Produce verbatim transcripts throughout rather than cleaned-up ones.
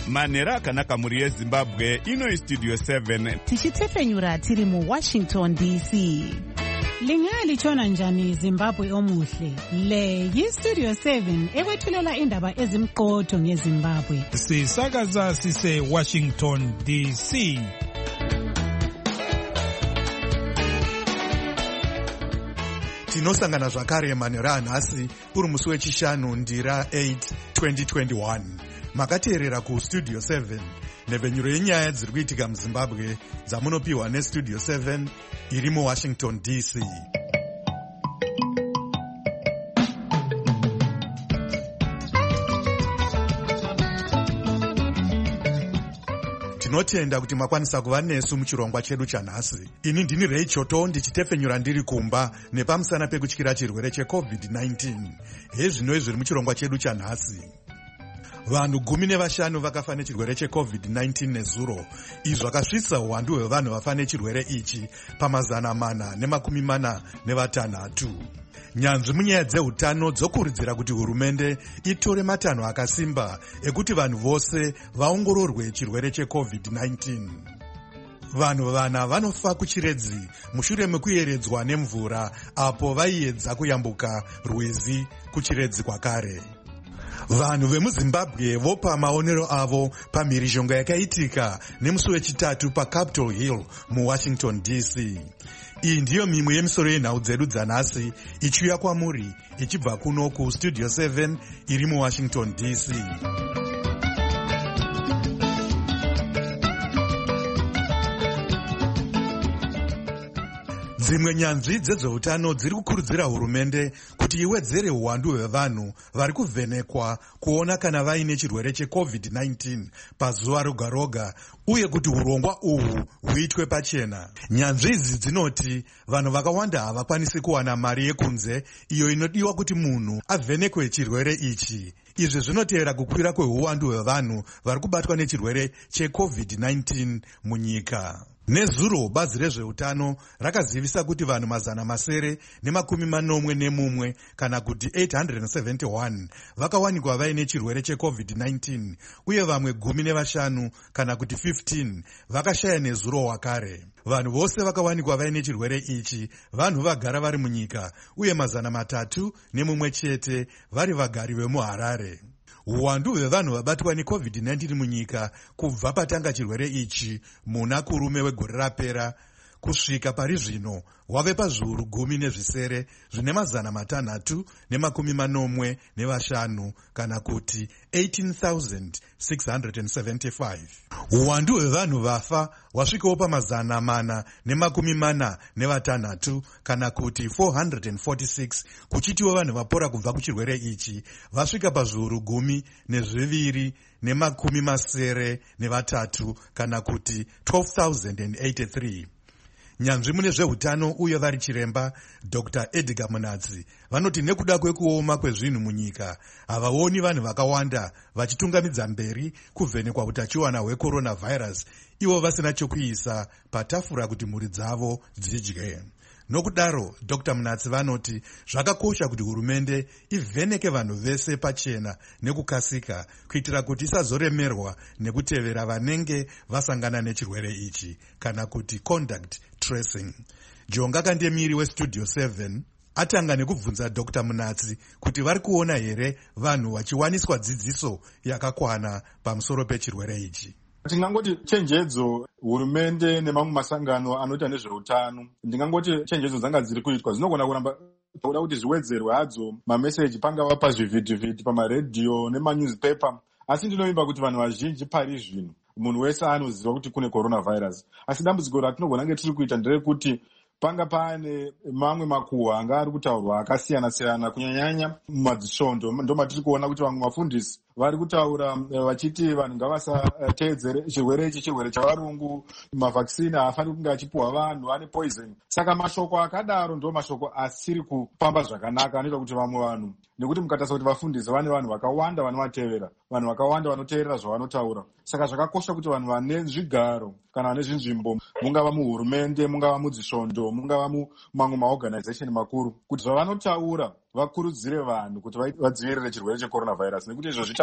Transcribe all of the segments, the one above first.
manhero akanaka mhuri yezimbabwe. Ino istudio seven tichitefenyura tiri muwashington D C. Lingalitshona njani Zimbabwe omuhle? Le yistudio seven ekwethulela indaba ezimqotho ngeZimbabwe. Sisakaza sise Washington D C. Tinosangana zvakare manhero anhasi uri musi wechishanu ndira eight twenty twenty-one. Makateerera kustudio seven, nhepfenyuro yenyaya dziri kuitika muZimbabwe dzamunopiwa nestudio seven iri muWashington D C. Tinotenda kuti makwanisa kuva nesu muchirongwa chedu chanhasi. Ini ndini Ray Choto ndichitefenyura ndiri kumba nepamusana pekutyira chirwere checovid nineteen. Hezvino zviri muchirongwa chedu chanhasi. Vanhu gumi nevashanu vakafa nechirwere checovid nineteen nezuro. Izvi zvakasvitsa uwandu hwevanhu vafa nechirwere ichi pamazana mana nemakumi mana nevatanhatu. Nyanzvi munyaya dzeutano dzokurudzira kuti hurumende itore matanho akasimba ekuti vanhu vose vaongororwe chirwere checovid nineteen. Vanhu vana vanofa kuchiredzi mushure mekuyeredzwa nemvura apo vaiedza kuyambuka rwizi kuchiredzi kwakare. Vanhu vemuZimbabwe vopa maonero avo pamhirizhonga yakaitika nemusi wechitatu paCapitol Hill muWashington D C. Iyi ndiyo mimwe yemisoro yenhau dzedu dzanhasi ichiuya kwamuri ichibva kuno kustudio seven iri muWashington D C. Dzimwe nyanzvi dzezveutano dziri kukurudzira hurumende kuti iwedzere uwandu hwevanhu vari kuvhenekwa kuona kana vaine chirwere checovid nineteen pazuva roga roga uye kuti urongwa uhwu huitwe pachena. Nyanzvi idzi dzinoti vanhu vakawanda havakwanisi kuwana mari yekunze iyo inodiwa kuti munhu avhenekwe chirwere ichi. Izvi zvinotevera kukwira kweuwandu hwevanhu vari kubatwa nechirwere checovid nineteen munyika. Nezuro bazi rezveutano rakazivisa kuti vanhu mazana masere nemakumi manomwe nemumwe kana kuti eight hundred seventy-one vakawanikwa vaine chirwere checovid nineteen uye vamwe gumi nevashanu kana kuti fifteen vakashaya nezuro wakare. Vanhu vose vakawanikwa vaine chirwere ichi vanhu vagara vari munyika uye mazana matatu nemumwe chete vari vagari vemuHarare. Uwandu hwevanhu vabatwa necovid nineteen munyika kubva patanga chirwere ichi muna kurume wegore rapera kusvika pari zvino wave pazviuru gumi nezvisere zvine mazana matanhatu nemakumi manomwe nevashanu kana kuti eighteen thousand six hundred seventy-five. Uwandu hwevanhu vafa wasvikawo pamazana mana nemakumi mana nevatanhatu kana kuti four hundred forty-six kuchitiwo vanhu vapora kubva kuchirwere ichi vasvika pazviuru gumi nezviviri nemakumi masere nevatatu kana kuti twelve thousand eighty-three. Nyanzvi mune zveutano uye vari chiremba Doctor Edgar Munatsi vanoti nekuda kwekuoma kwezvinhu munyika havaoni vanhu vakawanda vachitungamidza mberi kuvhenekwa utachiwana hwecoronavirus ivo vasina chokuisa patafura kuti mhuri dzavo dzidye. Nokudaro Doctor Munatsi vanoti zvakakosha kuti hurumende ivheneke vanhu vese pachena nekukasika kuitira kuti isazoremerwa nekutevera vanenge vasangana nechirwere ichi kana kuti contact tracing. Jonga Kandemiri westudio seven atanga nekubvunza Doctor Munatsi kuti vari kuona here vanhu vachiwaniswa dzidziso yakakwana pamusoro pechirwere ichi. Ndingangoti chenjedzo hurumende nemamwe masangano anoita nezveutano, ndingangoti chenjedzo dzanga dziri kuitwa dzinogona kuramba toda kuti zviwedzerwe hadzo mameseji pangava pazvivhidhivhidhi pamaredhiyo nemanewspaper. Asi ndinoimba kuti vanhu vazhinji pari zvino munhu wese anoziva kuti kune coronavirus. Asi dambudziko ratinogona nge tiri kuita nderekuti panga pane mamwe makuhwa anga ari kutaurwa akasiyana siyana kunyanyanya mumadzisvondo ndo matiri kuona kuti vamwe vafundisi vari kutaura vachiti vanhu ngavasateedzere chirwere ichi chirwere chavarungu, mavhakisini haafaniri kunge achipuhwa vanhu, ane poison. Saka mashoko akadaro ndo mashoko asiri kupamba zvakanaka anoita kuti vamwe vanhu, nekuti mukatarisa kuti vafundisi vane vanhu vakawanda vanovatevera, vanhu vakawanda vanoteerera zvavanotaura. Saka zvakakosha kuti vanhu vane zvigaro kana vane zvinzvimbo, mungava muhurumende, mungava mudzisvondo, mungava mumamwe maorganization makuru, kuti zvavanotaura vakurudzire vanhu kuti vadzivirire chirwere checoronavirus, nekuti izvo zviita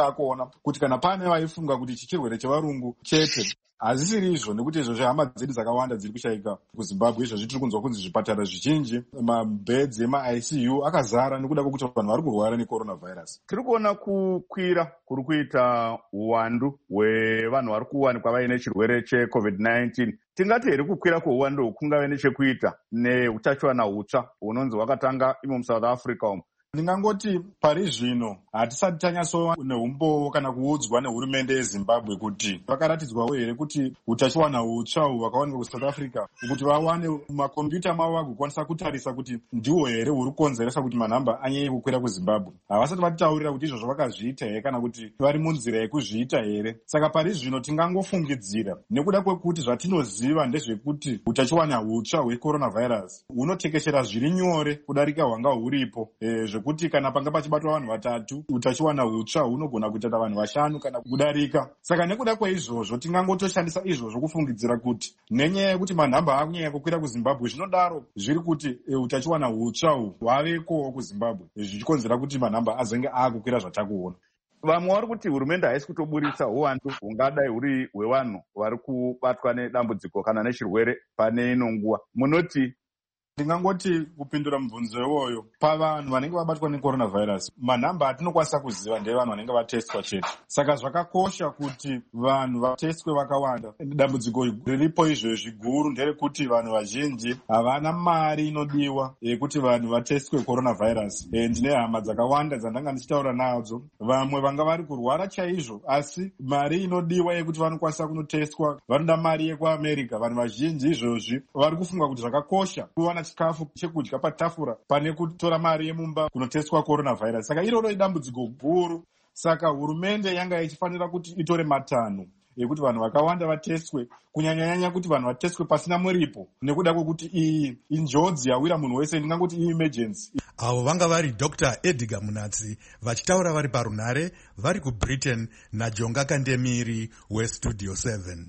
akuona kuti kana pane vaifunga kuti ichi chirwere chevarungu chete, hazisiri izvo, nekuti izvo zvehama dzedu dzakawanda dziri kushayika kuzimbabwe. Izvozvi tiri kunzwa kunzi zvipatara zvizhinji, mabhedzi ema-I C U akazara nekuda kwekuti vanhu vari kurwara necoronavirus. Tiri kuona kukwira kuri kuita uwandu hwevanhu vari kuwanikwa vaine chirwere checovid nineteen. Tingati here kukwira kweuwandu kungave nechekuita neutachiwana hutsva hunonzi hwakatanga imo muSouth Africa umo. Ndingangoti pari zvino hatisati tanyatsova neumbowo kana kuudzwa nehurumende yeZimbabwe kuti vakaratidzwawo here kuti utachiwana hutsva uhu hwakawanikwa kuSouth Africa kuti vawane makombiyuta mavo vagokwanisa kutarisa kuti ndiwo here huri kukonzeresa kuti manhamba anyanye kukwira kuZimbabwe. Havasati vatitaurira kuti izvozvo vakazviita here kana kuti vari munzira yekuzviita here. Saka pari zvino tingangofungidzira nekuda kwekuti zvatinoziva ndezvekuti utachiwana hutsva hwecoronavirus hunotekeshera zviri nyore kudarika hwanga huripo, e, kuti kana panga pachibatwa vanhu vatatu utachiwana hutsva hunogona kuita vanhu vashanu kana kudarika. Saka nekuda kweizvozvo tingangotoshandisa izvozvo kufungidzira kuti nenyaya yekuti manhamba akunyanya kukwira kuZimbabwe, zvinodaro zviri kuti e, utachiwana hutsva uhu hwavekowo kuZimbabwe, zvichikonzera kuti manhamba azenge akukwira zvatakuona. Vamwe vari kuti hurumende haisi kutoburitsa uwandu hungadai huri hwevanhu vari kubatwa nedambudziko kana nechirwere pane ino nguva. Munoti? Ndingangoti kupindura mubvunzo iwoyo, pavanhu vanenge vabatwa necoronavirus, manhamba atinokwanisa kuziva ndevanhu vanenge vatestwa chete. Saka zvakakosha kuti vanhu vatestwe vakawanda. Dambudziko riripo izvezvi guru nderekuti vanhu vazhinji havana mari inodiwa yekuti vanhu vatestwe coronavirus. E, ndine hama dzakawanda dzandanga ndichitaura nadzo, vamwe vanga vari kurwara chaizvo, asi mari inodiwa yekuti vanokwanisa kunotestwa vanoda mari yekuAmerica. Vanhu vazhinji izvozvi vari kufunga kuti zvakakosha kuwana chikafu chekudya patafura pane kutora mari yemumba kunotestwa coronavirus. Saka iroro idambudziko guru. Saka hurumende yanga ichifanira kuti itore matanho ekuti vanhu vakawanda vatestwe, kunyanyanyanya kuti vanhu vatestwe pasina muripo, nekuda kwekuti iyi injodzi yawira munhu wese, ndingangoti i-emergency. Avo vanga vari Doctor Edgar Munatsi vachitaura vari parunhare vari kuBritain naJonga Kandemiri weStudio seven.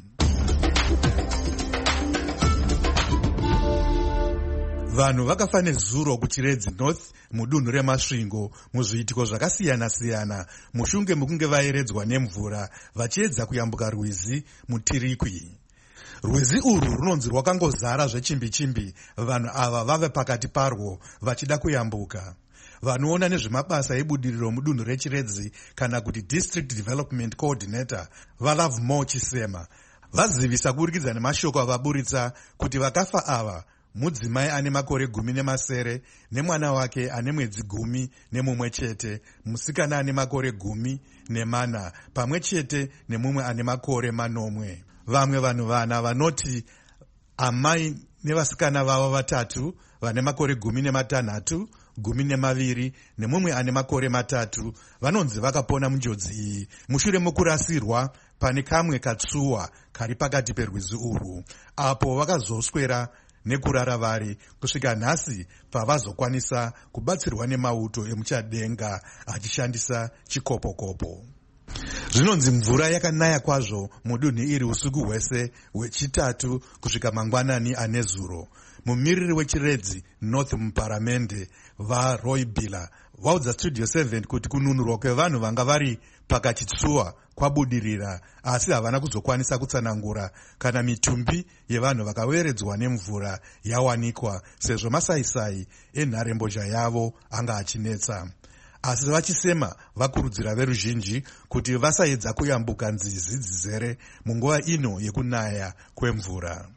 Vanhu vakafa nezuro kuChiredzi North mudunhu reMasvingo muzviitiko zvakasiyana-siyana mushunge mukunge vaeredzwa nemvura vachiedza kuyambuka rwizi muTirikwi. Rwizi urwu runonzi rwakangozara zvechimbi-chimbi, vanhu ava vave pakati parwo vachida kuyambuka. Vanoona nezvemabasa ebudiriro mudunhu reChiredzi kana kuti District Development Coordinator vaLovemore Chisema vazivisa kuburikidza nemashoko avaburitsa kuti vakafa ava mudzimai ane makore gumi nemasere nemwana wake ane mwedzi gumi nemumwe chete, musikana ane makore gumi nemana pamwe chete nemumwe ane makore manomwe. Vamwe vanhu vana vanoti amai nevasikana vavo vatatu vane makore gumi nematanhatu, gumi nemaviri nemumwe ane makore matatu vanonzi vakapona munjodzi iyi mushure mokurasirwa pane kamwe katsuwa kari pakati perwizi urwu, apo vakazoswera nekurara vari kusvika nhasi pavazokwanisa kubatsirwa nemauto emuchadenga achishandisa chikopokopo. Zvinonzi mvura yakanaya kwazvo mudunhu iri usiku hwese hwechitatu kusvika mangwanani anezuro. Mumiriri weChiredzi North muparamende vaRoy Billa vaudza Studio seven kuti kununurwa kwevanhu vanga vari pakachitsuwa kwabudirira, asi havana kuzokwanisa kutsanangura kana mitumbi yevanhu vakaweredzwa nemvura yawanikwa sezvo masaisai enharembozha yavo anga achinetsa. Asi vachisema vakurudzira veruzhinji kuti vasaedza kuyambuka nzizi dzizere munguva ino yekunaya kwemvura.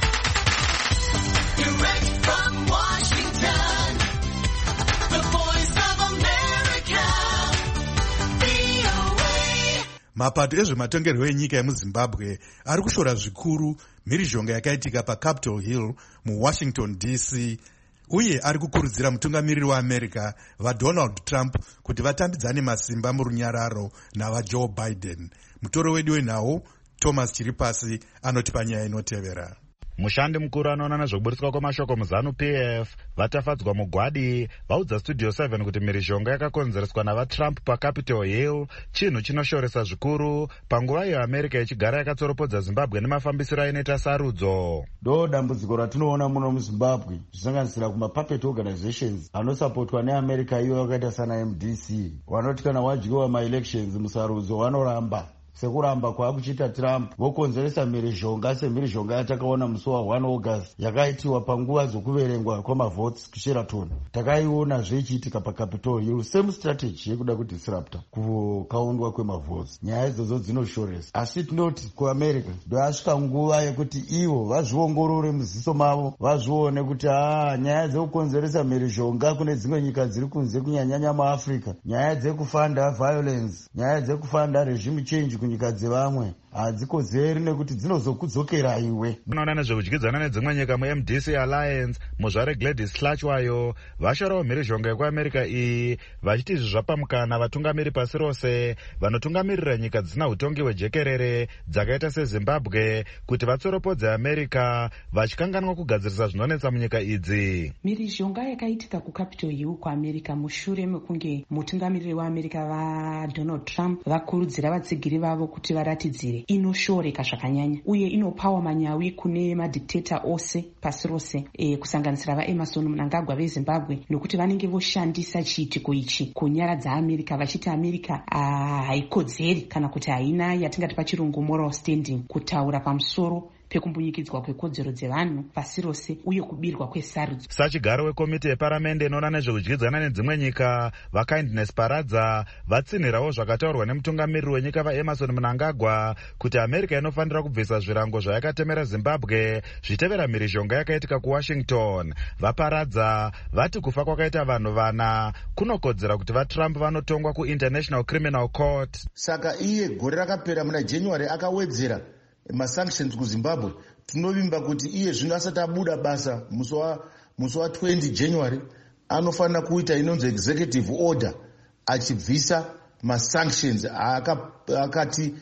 Direct from Washington, the voice of America, V O A. Mapato ezvematongerwo enyika yemuZimbabwe ari kushora zvikuru mhirizhonga yakaitika paCapitol Hill muWashington D C, uye ari kukurudzira mutungamiriri waAmerica vaDonald Trump kuti vatambidzane masimba murunyararo navaJoe Biden. Mutoro wedu wenhau Thomas Chiripasi anotipa nyaya inotevera. Mushandi mukuru anoona nezvekuburitswa kwamashoko muzanu P F vatafadzwa mugwadi vaudza Studio seven kuti mhirizhonga yakakonzereswa navaTrump paCapitol Hill chinhu chinoshoresa zvikuru panguva iyo America ichigara yakatsoropodza Zimbabwe nemafambisiro ainoita sarudzo. ndo dambudziko ratinoona muno muZimbabwe zvisanganisira kumapuppet organizations anosapotwa neAmerica iyo yakaita sana M D C vanoti kana wadyiwa maelections musarudzo vanoramba sekuramba kwaakuchiita Trump vokonzeresa mhirizhonga semhirizhonga yatakaona musi wa first August yakaitiwa panguva dzokuverengwa kwamavotes kuSheraton. Takaiona ichiitika paCapitol Hill, same strategy yekuda kudisrupta kukaundwa kwemavotes. Nyaya idzodzo dzinoshoresa, asi tinoti kuAmerica ndo yasvika nguva yekuti ivo vazviongorore muziso mavo, vazvione kuti aa nyaya dzekukonzeresa mhirizhonga kune dzimwe nyika dziri kunze kunyanyanya muAfrica, nyaya dzekufanda violence, nyaya dzekufanda regime change kunyika dzevamwe hadzikozeri nekuti dzinozokudzokera iwe. Munoona nezvekudyidzana nedzimwe nyika muM D C Alliance muzvare Gladys Hlachwayo vashorawo mhirizhonga yekuAmerica iyi vachiti izvi zvapamukana vatungamiri pasi rose vanotungamirira nyika dzisina utongi hwejekerere dzakaita seZimbabwe kuti vatsoropodze America vachikanganwa kugadzirisa zvinonetsa munyika idzi. Mhirizhonga yakaitika kuCapitol Hill kuAmerica mushure mekunge mutungamiriri waAmerica vaDonald Trump vakurudzira vatsigiri vavo kuti varatidzire inoshoreka zvakanyanya uye inopawa manyawi kune madictator ose pasi rose e, kusanganisira vaEmerson Mnangagwa veZimbabwe nokuti vanenge voshandisa chiitiko ichi kunyaradza America vachiti America haikodzeri kana kuti haina yatingati pachirungu moral standing kutaura pamusoro pekumbunyikidzwa kwekodzero dzevanhu pasi rose uye kubirwa kwesarudzo. Sachigaro wekomiti yeparamende inoona nezvekudyidzana nedzimwe nyika vaKindness Paradza vatsinhirawo zvakataurwa nemutungamiriri wenyika vaEmerson Mnangagwa kuti America inofanira kubvisa zvirango zvayakatemera Zimbabwe zvitevera mhirizhonga yakaitika kuWashington. VaParadza vati kufa kwakaita vanhu vana kunokodzera kuti vaTrump vanotongwa kuInternational Criminal Court. Saka iye gore rakapera muna January akawedzera masanctions kuZimbabwe. Tinovimba kuti iye zvino asati abuda basa musi wa twenty January anofanira kuita inonzi executive order achibvisa masanctions akati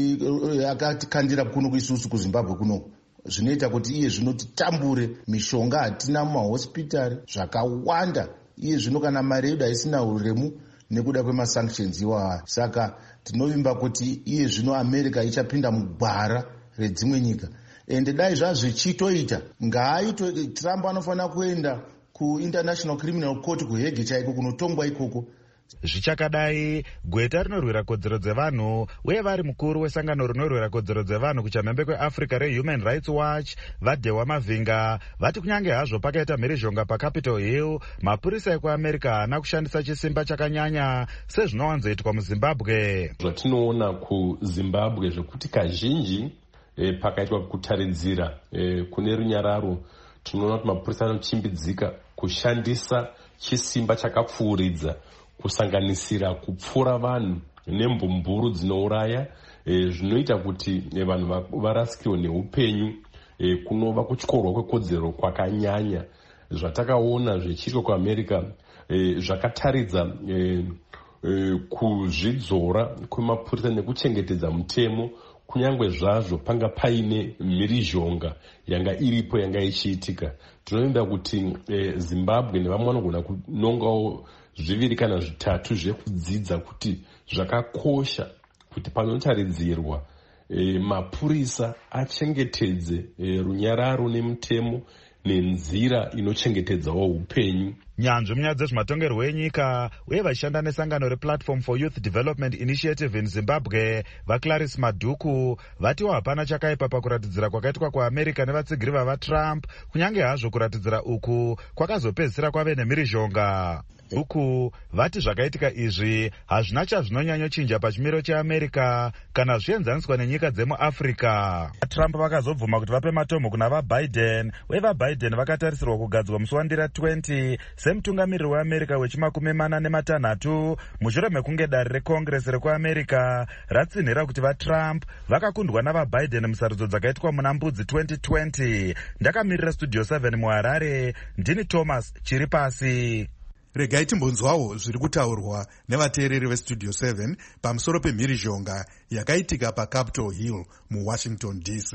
akatikandira kuno kuisusu kuZimbabwe kuno zvinoita kuti iye zvino titambure mishonga hatina mumahospitari zvakawanda iye zvino kana mari yedu haisina uremu nekuda kwemasanctions iwawa. Saka tinovimba kuti iye zvino America ichapinda mugwara redzimwe nyika ende dai zvazvichitoita ngaaito Trump anofanira kuenda kuInternational Criminal Court kuHague chaiko kunotongwa ikoko. Zvichakadai gweta rinorwira kodzero dzevanhu uye vari mukuru wesangano rinorwira kodzero dzevanhu kuchamhembe kweAfrica reHuman Rights Watch vaDhewa Mavhinga vati kunyange hazvo pakaita mhirizhonga paCapitol Hill mapurisa ekuAmerica haana kushandisa chisimba chakanyanya sezvinowanzoitwa muZimbabwe. Zvatinoona kuZimbabwe zvekuti kazhinji e, pakaitwa kutaridzira e, kune runyararo tinoona kuti mapurisa anochimbidzika kushandisa chisimba chakapfuuridza kusanganisira kupfura vanhu nembumburu dzinouraya e, zvinoita kuti e, vanhu varasikirwe neupenyu e, kunova kutyorwa kwekodzero kwakanyanya zvatakaona zvichiitwa kuAmerica e, zvakataridza e, e, kuzvidzora kwemapurisa nekuchengetedza mutemo kunyange zvazvo panga paine mhirizhonga yanga iripo yanga ichiitika. Tinovimba kuti e, Zimbabwe nevamwe vanogona kunongawo zviviri kana zvitatu zvekudzidza kuti zvakakosha kuti panotaridzirwa e, mapurisa achengetedze e, runyararo nemutemo nenzira inochengetedzawo upenyu. Nyanzvi munyaya dzezvematongerwo enyika uye vachishanda nesangano rePlatform for Youth Development Initiative in Zimbabwe vaClarice Maduku vatiwo hapana chakaipa pakuratidzira kwakaitwa kuAmerica nevatsigiri vavaTrump kunyange hazvo kuratidzira uku kwakazopedzisira kwave nemhirizhonga. Uku vati zvakaitika izvi hazvina chazvinonyanyochinja pachimiro cheAmerica kana zvienzaniswa nenyika dzemuAfrica. Trump vakazobvuma kuti vape matombo kuna vaBiden uye vaBiden vakatarisirwa kugadzwa musi wandira twenty semutungamiriri weAmerica wechimakumi mana nematanhatu mushure mekunge dare reCongress rekuAmerica ratsinhira kuti vaTrump vakakundwa navaBiden musarudzo dzakaitwa muna mbudzi twenty twenty. Ndakamirira Studio seven muHarare, ndini Thomas Chiripasi. Regai timbonzwawo zviri kutaurwa nevateereri veStudio seven pamusoro pemhirizhonga yakaitika paCapitol Hill muWashington D C.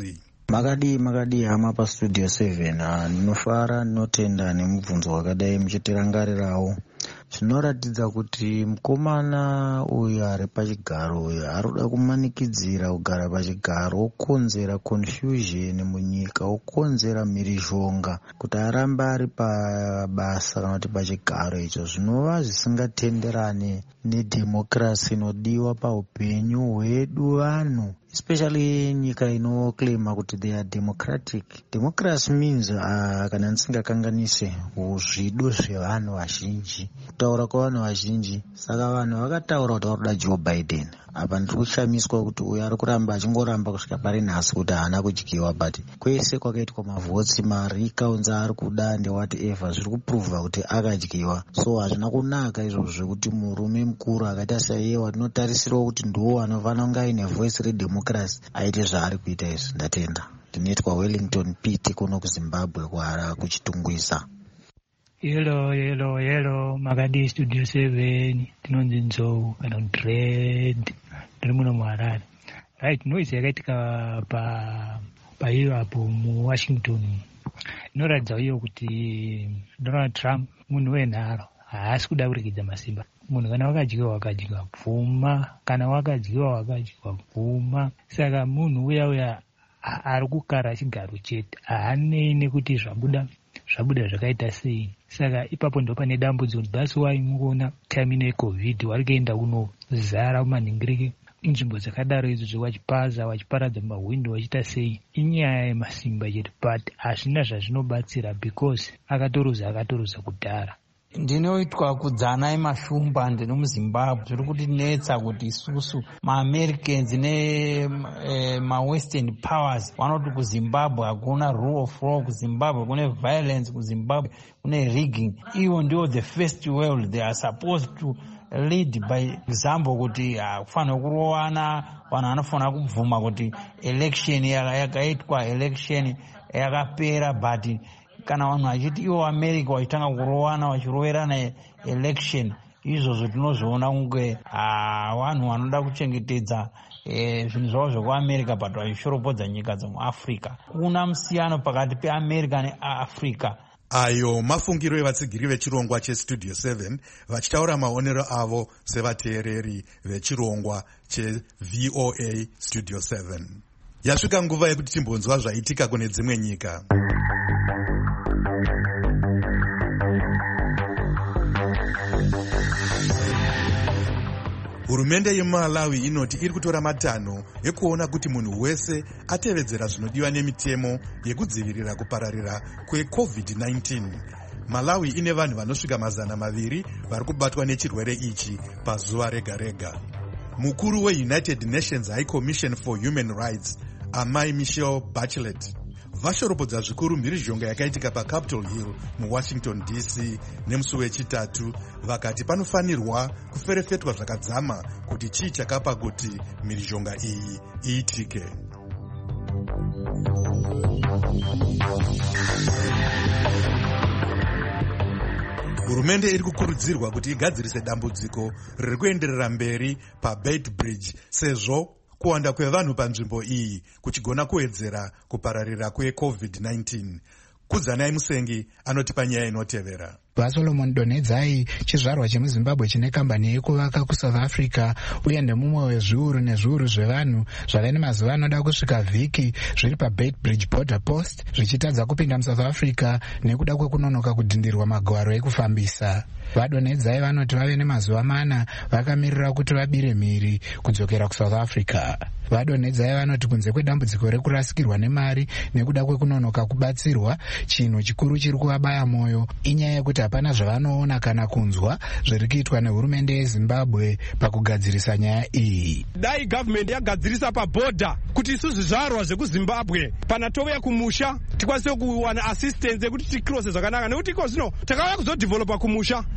Makadi makadi hama pastudio seven. Ndinofara ndinotenda nemubvunzo wakadai muchitirangarirawo. Zvinoratidza kuti mukomana uyu ari pachigaro uyu arikuda kumanikidzira kugara pachigaro, okonzera confusion munyika, okonzera mhirizhonga kuti arambe ari pabasa kana kuti pachigaro icho, zvinova zvisingatenderane nedhemokirasi inodiwa paupenyu hwedu vanhu, especially nyika inoclaima kuti they are democratic. Democracy means uh, kana ndisingakanganise zvido zvevanhu vazhinji, kutaura kwavanhu vazhinji. Saka vanhu vakataura kuti varikuda Joe Biden. Apa ndiri kushamiswa kuti uyu ari kuramba achingoramba kusvika pari nhasi kuti haana kudyiwa, but kwese kwakaitwa mavhotsi marikaunzi ari kuda ndewhatever zviri kuprovha kuti akadyiwa. So hazvina kunaka izvozvo zvekuti murume mukuru akaita saiyewa tinotarisirawo kuti ndiwo anofanira kunge aine voice redemocracy aite zvaari kuita izvi. Ndatenda. Ndinoitwa Wellington Pete kuno kuZimbabwe kwara kuchitungwisa. Hello, hello, hello, Makadi Studio seven, tinonzi Nzou, kana Dread, ndiri muno muHarare. Right, noise yakaitika pa pa iyo apo mu Washington inoratidza iyo kuti Donald Trump munhu wenharo haasi kuda kurekedza masimba. Munhu kana wakadyiwa wakadyiwa pfuma, kana wakadyiwa wakadyiwa pfuma. Saka munhu uya uya ari kukara chigaro chete, haanei nekuti zvabuda zvabuda zvakaita sei. Saka ipapo ndo pane dambudziko. That's why mukuona time ino yeCovid wari kuenda kunozara kumanhingiriki inzvimbo dzakadaro idzo, wachipaza wachiparadza mahwindo wachiita sei. Inyaya yemasimba chete, but hazvina zvazvinobatsira because akatoroza akatoroza kudhara. Ndinoitwa kudzana emashumba, ndiri muZimbabwe. Zviri kutinetsa kuti isusu maAmericans ne mawestern powers vanoti kuZimbabwe hakuna rule of law, kuZimbabwe kune violence, kuZimbabwe kune rigging. Ivo ndio the first world, they are supposed to lead by example, kuti hakufanira kurowana, vanhu vanofanira kubvuma kuti election yakaitwa, election yakapera. But kana vanhu vachiti ivo America vachitanga kurowana vachiroverana election, izvozvo tinozviona kunge vanhu vanoda kuchengetedza zvinhu zvavo zvekuAmerica but vachishoropodza nyika dzemuAfrica. Kuna musiyano pakati peAmerica neAfrica. Ayo mafungiro evatsigiri vechirongwa chestudio seven vachitaura maonero avo sevateereri vechirongwa cheV O A Studio seven. Yasvika nguva yekuti timbonzwa zvaitika kune dzimwe nyika. Hurumende yeMalawi inoti iri kutora matanho ekuona kuti munhu wese atevedzera zvinodiwa nemitemo yekudzivirira kupararira kweCovid nineteen. Malawi ine vanhu vanosvika mazana maviri vari kubatwa nechirwere ichi pazuva rega rega. Mukuru weUnited Nations High Commission for Human Rights, Amai Michelle Bachelet, vashoropodza zvikuru mhirizhonga yakaitika paCapitol Hill muWashington D C nemusi wechitatu, vakati panofanirwa kuferefetwa zvakadzama kuti chii chakapa kuti mhirizhonga iyi iitike. Hurumende iri kukurudzirwa kuti igadzirise dambudziko riri kuenderera mberi paBeit Bridge sezvo kuwanda kwevanhu panzvimbo iyi kuchigona kuwedzera kupararira kweCovid nineteen. Kudzanai Musengi anotipa nyaya inotevera. vaSolomon Donedzai, chizvarwa chemuZimbabwe chine kambani yekuvaka kuSouth Africa, uye ndemumwe wezviuru nezviuru zvevanhu zvave nemazuva anoda kusvika vhiki zviri paBeit Bridge border post zvichitadza kupinda muSouth Africa nekuda kwekunonoka kudhindirwa magwaro ekufambisa. VaDonedzai vanoti vave nemazuva mana vakamirira kuti vabire mhiri kudzokera kuSouth Africa. VaDonedzai vanoti kunze kwedambudziko rekurasikirwa nemari nekuda kwekunonoka kubatsirwa, chinhu chikuru chiri kuvabaya mwoyo inyaya yekuti hapana zvavanoona kana kunzwa zviri kuitwa nehurumende yeZimbabwe pakugadzirisa nyaya iyi. Dai government yagadzirisa pabhodha kuti isusu zvizvarwa zvekuZimbabwe pana touya kumusha tikwanise kuwana assistance yekuti tikrose zvakanaka, nekuti iko zvino takauya kuzodevelopa kumusha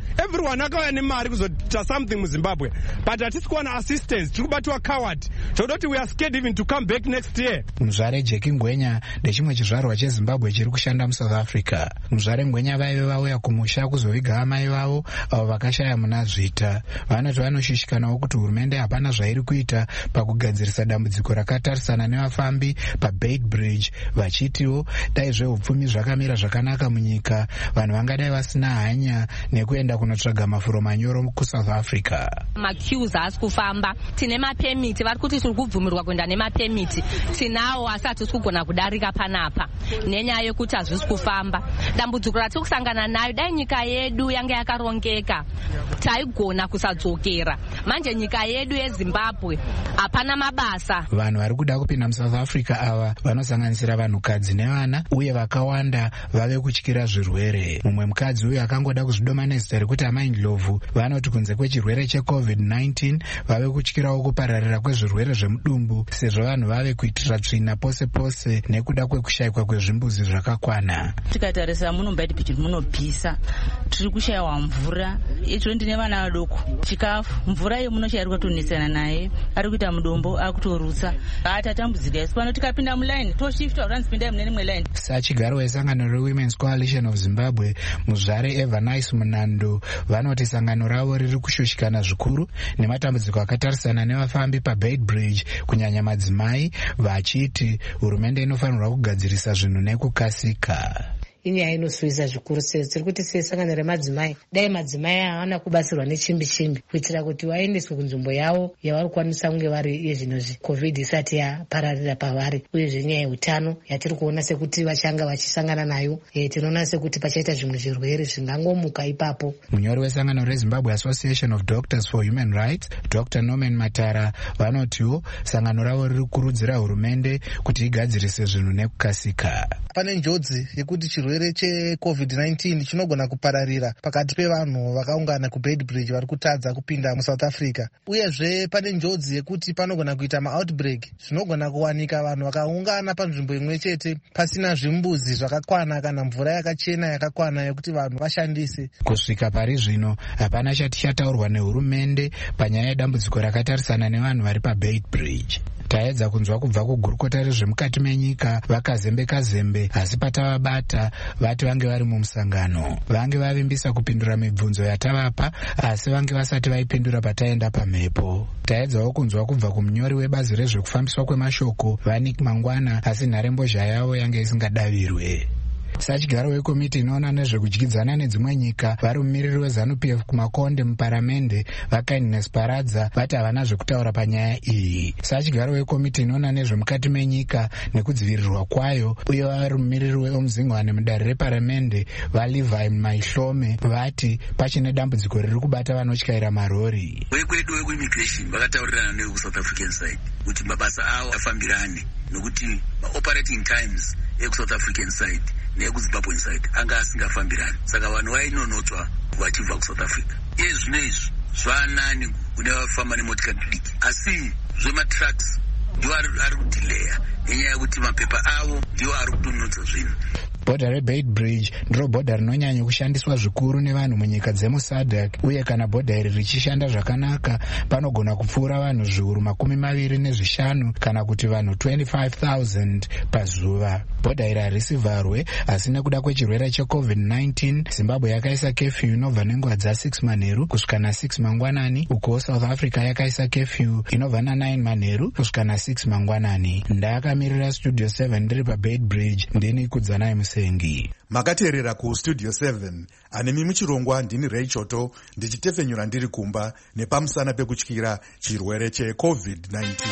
everyone akauya nemari kuzoita something muzimbabwe, but hatisi kuwana assistance. Tiri kubatwa coward todoti we are scared even to come back next year. Muzvare Jeki Ngwenya ndechimwe chizvarwa chezimbabwe chiri kushanda muSouth Africa. Muzvare Ngwenya vaive vauya kumusha kuzoviga amai vavo avo vakashaya muna Zvita. Vanoti vanoshushikanawo kuti hurumende hapana zvairi kuita pakugadzirisa dambudziko rakatarisana nevafambi paBeit Bridge, vachitiwo dai zveupfumi zvakamira zvakanaka munyika vanhu vangadai vasina hanya nekuenda kunotsvaga mafuro manyoro kuSouth Africa. Maqueues haasi kufamba, tine mapemiti, vari kuti tiri kubvumirwa kuenda nemapemiti, tinawo asi hatisi kugona kudarika panapa nenyaya yekuti hazvisi kufamba. Dambudziko ratiri kusangana nayo, dai nyika yedu yange yakarongeka taigona kusadzokera. Manje nyika yedu yeZimbabwe hapana mabasa. Vanhu vari kuda kupinda muSouth Africa ava vanosanganisira vanhukadzi nevana uye vakawanda vave kutyira zvirwere. Mumwe mukadzi uyu akangoda kuzvidoma nezita rekuti Amai Ndlovu vanoti kunze kwechirwere checovid nineteen vave kutyirawo kupararira kwezvirwere zvemudumbu sezvo vanhu vave kuitira tsvina pose pose nekuda kwekushayikwa kwezvimbuzi zvakakwana. Tikatarisa muno Beit Bridge munobvisa, tiri kushayiwa mvura, icho ndine vana vadoko, chikafu, mvura yemunoshayirwa kutonesana naye, ari kuita mudombo akutorutsa, atatambudzika isu pano tikapinda muline toshifta uranzipinda mune rimwe line. Sachigaro wesangano reWomen's Coalition of Zimbabwe Muzvare Evanice Munando vanoti sangano ravo riri kushushikana zvikuru nematambudziko akatarisana nevafambi paBeit Bridge kunyanya madzimai, vachiti hurumende inofanirwa kugadzirisa zvinhu nekukasika. Inyaya inoswisa zvikuru sei tiri kuti sesangano remadzimai dai madzimai haana kubatsirwa nechimbi chimbi kuitira kuti vaendeswe kunzvimbo yavo yavari kukwanisa kunge vari yezvinozvi covid isati yapararira pavari, uyezve nyaya yeutano yatiri kuona sekuti vachanga vachisangana nayo, e, tinoona sekuti pachaita zvimwe zvirwere zvingangomuka ipapo. Munyori wesangano reZimbabwe Association of Doctors for Human Rights Doctor Norman Matara vanotiwo sangano ravo riri kukurudzira hurumende kuti igadzirise zvinhu nekukasika. Pane njodzi yekuti chirwere checovid nineteen chinogona kupararira pakati pevanhu vakaungana kuBeit Bridge vari kutadza kupinda muSouth Africa, uyezve pane njodzi yekuti panogona kuita maoutbreak zvinogona kuwanika vanhu vakaungana panzvimbo imwe chete pasina zvimbuzi zvakakwana kana mvura yakachena yakakwana yekuti vanhu vashandise. Kusvika pari zvino hapana chati chataurwa nehurumende panyaya yedambudziko rakatarisana nevanhu vari paBeit Bridge. Taedza kunzwa kubva kugurukota rezvemukati menyika vakazembeka zembe, asi patavabata vati vange vari mumusangano. Vange vavimbisa kupindura mibvunzo yatavapa, asi vange vasati vaipindura pataenda pamhepo. Taedzawo kunzwa kubva kumunyori webazi rezvekufambiswa kwemashoko Vanik Mangwana, asi nharembozha yavo yange isingadavirwe. Sachigaro wekomiti inoona nezvekudyidzana nedzimwe nyika vari mumiriri weZANU-P F kumakonde muparamende vaKindness Paradza vati havana zvekutaura panyaya iyi. Sachigaro wekomiti inoona nezvemukati menyika nekudzivirirwa kwayo uye vari mumiriri weOmuzingwane mudare reparamende vaLevi Maihlome vati pachine dambudziko riri kubata vanotyaira marori. Wekwedu wekuimmigration vakataurirana newekusouth African side kuti mabasa avo afambirane nokuti operating times ekusouth African side nekuZimbabwean side anga asingafambirani, saka vanhu vainonotswa vachibva kuSouth Africa. Iye zvino izvi zvanani kune vafamba nemotikari diki, asi zvematrucks ndiwo ari kudhileya nenyaya yekuti mapepa avo ndiwo ari kutonotsa zvinhu. Bhodha reBeit Bridge ndiro bhodha rinonyanya kushandiswa zvikuru nevanhu munyika dzemuSADC, uye kana bhodha iri richishanda zvakanaka panogona kupfuura vanhu zviuru makumi maviri nezvishanu kana kuti vanhu twenty-five thousand pazuva. Bhodha iri harisi vharwe, asi nekuda kwechirwere checovid nineteen Zimbabwe yakaisa kefyu inobva nenguva dza6 manheru kusvika na6 mangwanani, uko South Africa yakaisa kefyu inobva na9 manheru kusvika na6 mangwanani. Ndakamirira Studio seven ndiri paBeit Bridge, ndini Kudzanai Musengi. Makateerera kuStudio seven anemi muchirongwa ndini Ray Choto ndichitefenyura ndiri kumba nepamusana pekutyira chirwere checovid nineteen.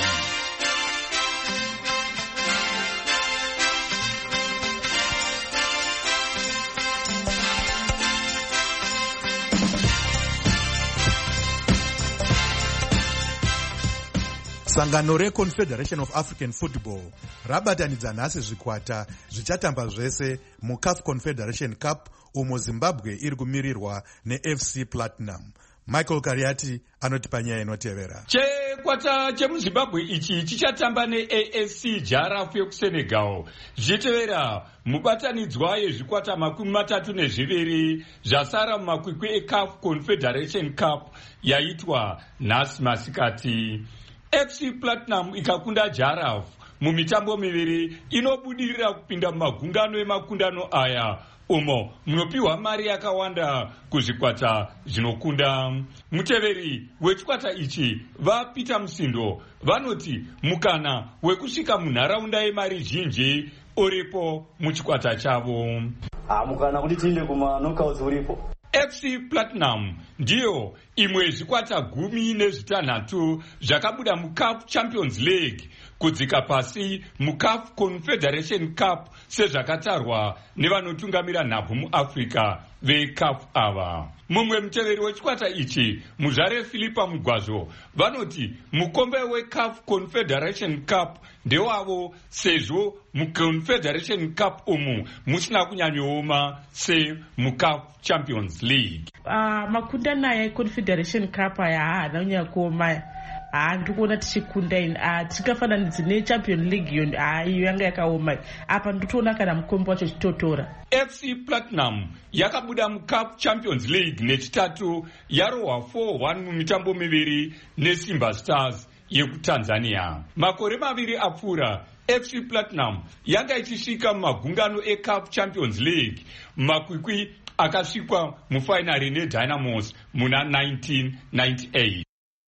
Sangano reConfederation of African Football rabatanidza nhasi zvikwata zvichatamba zvese muCAF Confederation Cup umo Zimbabwe iri kumirirwa neF C Platinum. Michael Kariati anoti panyaya inotevera. chikwata chemuzimbabwe ichi chichatamba neA S C Jaraaf yekusenegal zvichitevera mubatanidzwa yezvikwata makumi matatu nezviviri zvasara mumakwikwi eCAF Confederation Cup yaitwa nhasi masikati. F C Platinum ikakunda Jaraaf mumitambo miviri inobudirira kupinda mumagungano emakundano aya umo munopiwa mari yakawanda kuzvikwata zvinokunda. Muteveri wechikwata ichi vaPeter Musindo vanoti mukana wekusvika munharaunda yemari zhinji uripo muchikwata chavo. Ah, mukana kuti tiende kuma knockouts uripo. F C Platinum ndiyo imwe yezvikwata gumi nezvitanhatu zvakabuda muCAF Champions League kudzika pasi muCAF Confederation Cup sezvakatarwa nevanotungamira nhabvu muAfrica veCAF ava. Mumwe muteveri wechikwata ichi muzvare Philippa Mugwazvo vanoti mukombe weCAF Confederation Cup ndewavo sezvo muConfederation Cup umu musina kunyanyooma semuCAF Champions League. Uh, makundano aya eConfederation Cup aya haana kunyanya kuoma. Ah, ndikuona tichikunda ini ah tikafananidza neChampion League iyo ah iyo yanga yakaoma. Apa nditoona kana mukombe wacho chitotora. F C Platinum yakabuda muCAF Champions League nechitatu yarohwa four one mumitambo miviri neSimba Stars yekuTanzania. Makore maviri apfuura F C Platinum yanga ichisvika mumagungano eCAF Champions League makwikwi akasvikwa mufainari neDynamos muna nineteen ninety-eight.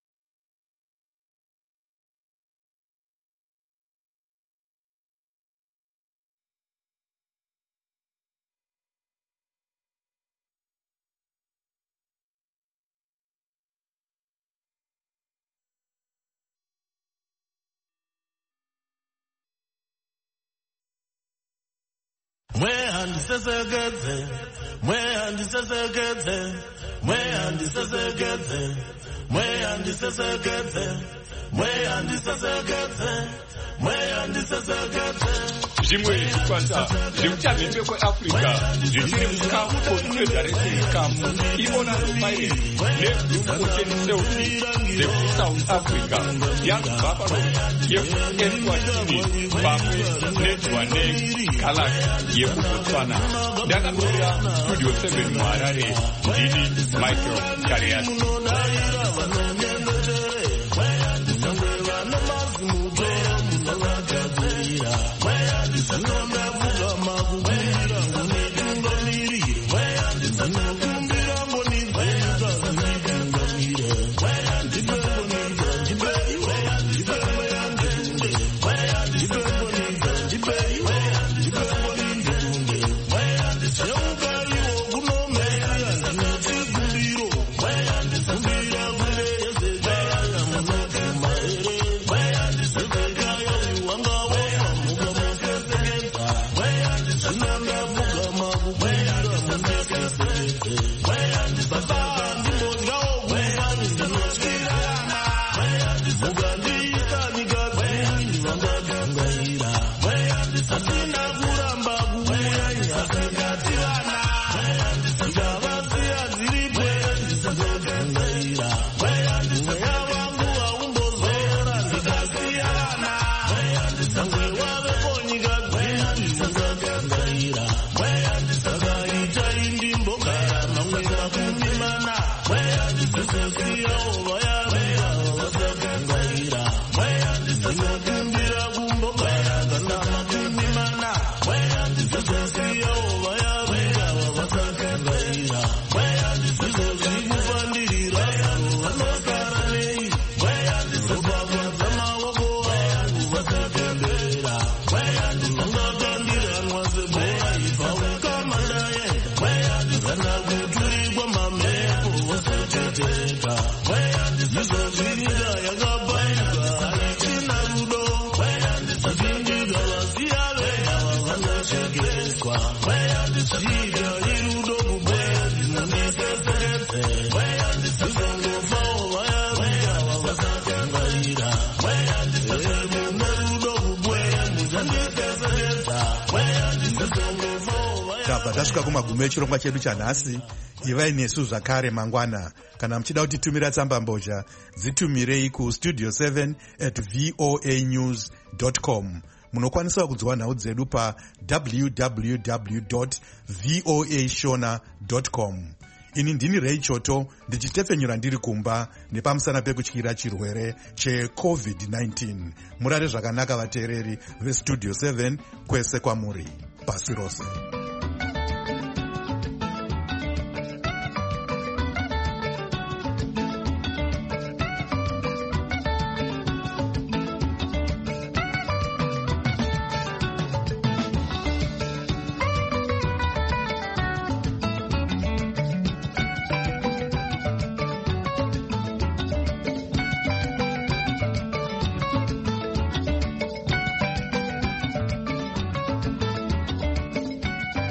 Mwehandisesegedze, mwehandisesegedze, mwehandisesegedze, mwehandisesegedze, mwehandisesegedze, mwehandisesegedze. Zvimwe zvikwata zvekuchamhembe kweAfrica zvichiri muCAF Confederation Cup Ivona Pirates neBlue Ocean Sailfish dzekuSouth Africa yakubva pano yeEswatini pamwe neJohannesburg Galaxy yekuBotswana. Ndakanyorera Studio seven muHarare ndini Michael Karias. Where tabva tasvika kumagumo echirongwa chedu chanhasi. Ivai nesu zvakare mangwana. Kana muchida kutitumira tsamba mbozha, dzitumirei kustudio seven at voa news dot com. Munokwanisa kudzwa nhau dzedu pa w w w dot voa shona dot com. Ini ndini Ray Choto ndichitefenyura ndiri kumba nepamusana pekutyira chirwere checovid nineteen. Murare zvakanaka vateereri vestudio seven kwese kwamuri pasi rose.